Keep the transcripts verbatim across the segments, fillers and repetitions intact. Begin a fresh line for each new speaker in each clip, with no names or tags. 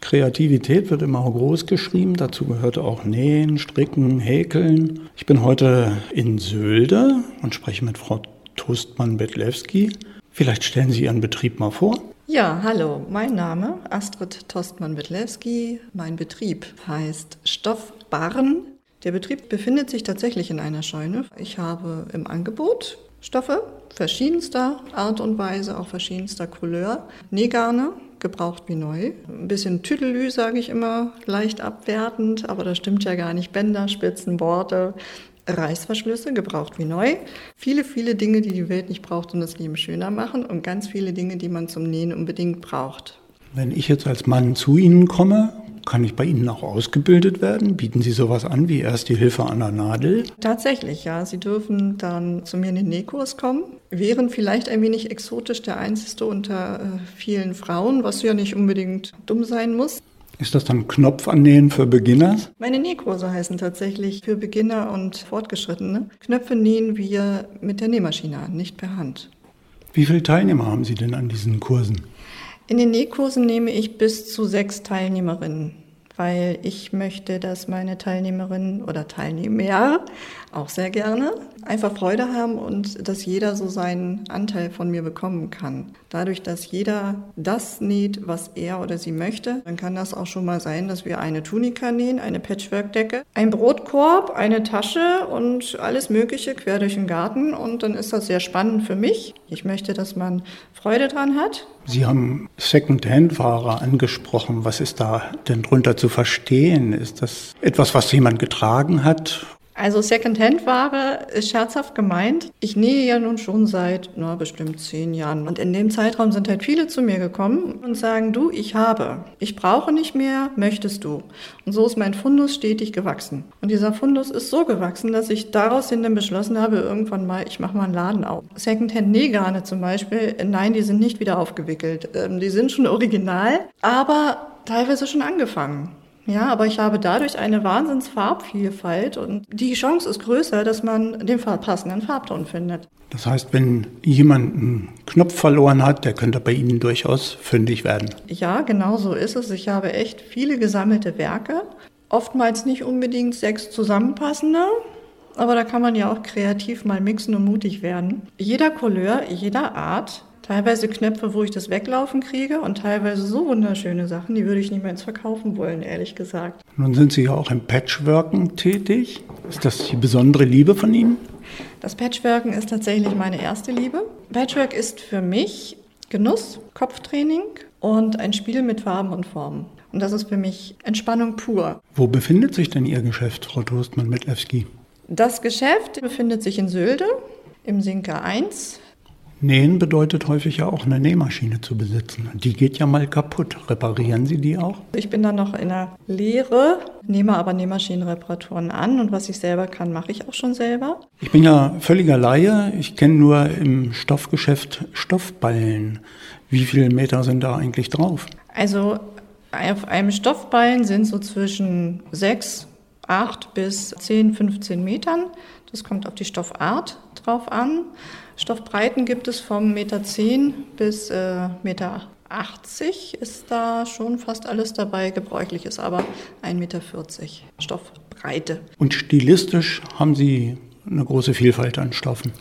Kreativität wird immer groß geschrieben. Dazu gehört auch Nähen, Stricken, Häkeln. Ich bin heute in Sölde und spreche mit Frau Tostmann-Bedlewski. Vielleicht stellen Sie Ihren Betrieb mal vor.
Ja, hallo, mein Name Astrid Tostmann-Bedlewski. Mein Betrieb heißt Stoffbarren. Der Betrieb befindet sich tatsächlich in einer Scheune. Ich habe im Angebot Stoffe verschiedenster Art und Weise, auch verschiedenster Couleur. Nähgarne, gebraucht wie neu. Ein bisschen Tüdelü, sage ich immer, leicht abwertend, aber das stimmt ja gar nicht. Bänder, Spitzen, Borte, Reißverschlüsse, gebraucht wie neu. Viele, viele Dinge, die die Welt nicht braucht und das Leben schöner machen und ganz viele Dinge, die man zum Nähen unbedingt braucht.
Wenn ich jetzt als Mann zu Ihnen komme, kann ich bei Ihnen auch ausgebildet werden? Bieten Sie sowas an wie erst die Hilfe an der Nadel?
Tatsächlich, ja. Sie dürfen dann zu mir in den Nähkurs kommen. Wären vielleicht ein wenig exotisch, der einzige unter äh, vielen Frauen, was ja nicht unbedingt dumm sein muss.
Ist das dann Knopfannähen für Beginner?
Meine Nähkurse heißen tatsächlich für Beginner und Fortgeschrittene. Knöpfe nähen wir mit der Nähmaschine an, nicht per Hand.
Wie viele Teilnehmer haben Sie denn an diesen Kursen?
In den Nähkursen nehme ich bis zu sechs Teilnehmerinnen, weil ich möchte, dass meine Teilnehmerinnen oder Teilnehmer auch sehr gerne einfach Freude haben und dass jeder so seinen Anteil von mir bekommen kann. Dadurch, dass jeder das näht, was er oder sie möchte, dann kann das auch schon mal sein, dass wir eine Tunika nähen, eine Patchwork-Decke, einen Brotkorb, eine Tasche und alles Mögliche quer durch den Garten. Und dann ist das sehr spannend für mich. Ich möchte, dass man Freude dran hat.
Sie haben Second-Hand-Ware angesprochen. Was ist da denn drunter zu verstehen? Ist das etwas, was jemand getragen hat?
Also Second-Hand-Ware ist scherzhaft gemeint. Ich nähe ja nun schon seit na, bestimmt zehn Jahren. Und in dem Zeitraum sind halt viele zu mir gekommen und sagen, du, ich habe, ich brauche nicht mehr, möchtest du? Und so ist mein Fundus stetig gewachsen. Und dieser Fundus ist so gewachsen, dass ich daraus hin dann beschlossen habe, irgendwann mal, ich mache mal einen Laden auf. Second-Hand-Nähgarne zum Beispiel, nein, die sind nicht wieder aufgewickelt. Die sind schon original, aber teilweise schon angefangen. Ja, aber ich habe dadurch eine Wahnsinns-Farbvielfalt und die Chance ist größer, dass man den passenden Farbton findet.
Das heißt, wenn jemand einen Knopf verloren hat, der könnte bei Ihnen durchaus fündig werden.
Ja, genau so ist es. Ich habe echt viele gesammelte Werke, oftmals nicht unbedingt sechs zusammenpassende, aber da kann man ja auch kreativ mal mixen und mutig werden. Jeder Couleur, jeder Art. Teilweise Knöpfe, wo ich das Weglaufen kriege und teilweise so wunderschöne Sachen, die würde ich nicht mehr ins Verkaufen wollen, ehrlich gesagt.
Nun sind Sie ja auch im Patchworken tätig. Ist das die besondere Liebe von Ihnen?
Das Patchworken ist tatsächlich meine erste Liebe. Patchwork ist für mich Genuss, Kopftraining und ein Spiel mit Farben und Formen. Und das ist für mich Entspannung pur.
Wo befindet sich denn Ihr Geschäft, Frau Tostmann-Bedlewski?
Das Geschäft befindet sich in Sölde, im Sinker eins.
Nähen bedeutet häufig ja auch eine Nähmaschine zu besitzen. Die geht ja mal kaputt. Reparieren Sie die auch?
Ich bin dann noch in der Lehre, nehme aber Nähmaschinenreparaturen an und was ich selber kann, mache ich auch schon selber.
Ich bin ja völliger Laie. Ich kenne nur im Stoffgeschäft Stoffballen. Wie viele Meter sind da eigentlich drauf?
Also auf einem Stoffballen sind so zwischen sechs, acht bis zehn, fünfzehn Metern. Das kommt auf die Stoffart drauf an. Stoffbreiten gibt es vom Meter zehn bis äh, Meter achtzig ist da schon fast alles dabei. Gebräuchlich ist aber ein Meter vierzig Stoffbreite.
Und stilistisch haben Sie eine große Vielfalt an Stoffen?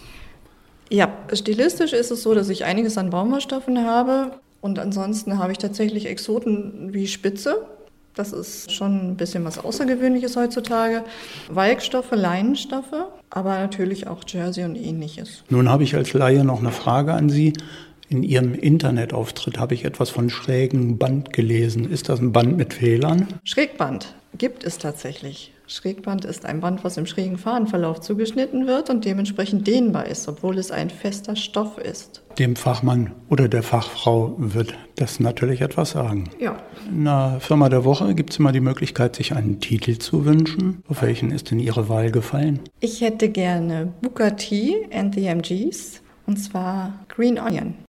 Ja, stilistisch ist es so, dass ich einiges an Baumwollstoffen habe. Und ansonsten habe ich tatsächlich Exoten wie Spitze. Das ist schon ein bisschen was Außergewöhnliches heutzutage. Walkstoffe, Leinenstoffe, aber natürlich auch Jersey und Ähnliches.
Nun habe ich als Laie noch eine Frage an Sie. In Ihrem Internetauftritt habe ich etwas von schrägen Band gelesen. Ist das ein Band mit Fehlern?
Schrägband gibt es tatsächlich. Schrägband ist ein Band, was im schrägen Fadenverlauf zugeschnitten wird und dementsprechend dehnbar ist, obwohl es ein fester Stoff ist.
Dem Fachmann oder der Fachfrau wird das natürlich etwas sagen.
Ja.
In der Firma der Woche gibt es immer die Möglichkeit, sich einen Titel zu wünschen. Auf welchen ist denn Ihre Wahl gefallen?
Ich hätte gerne Booker T and the M Gs, und zwar Green Onion.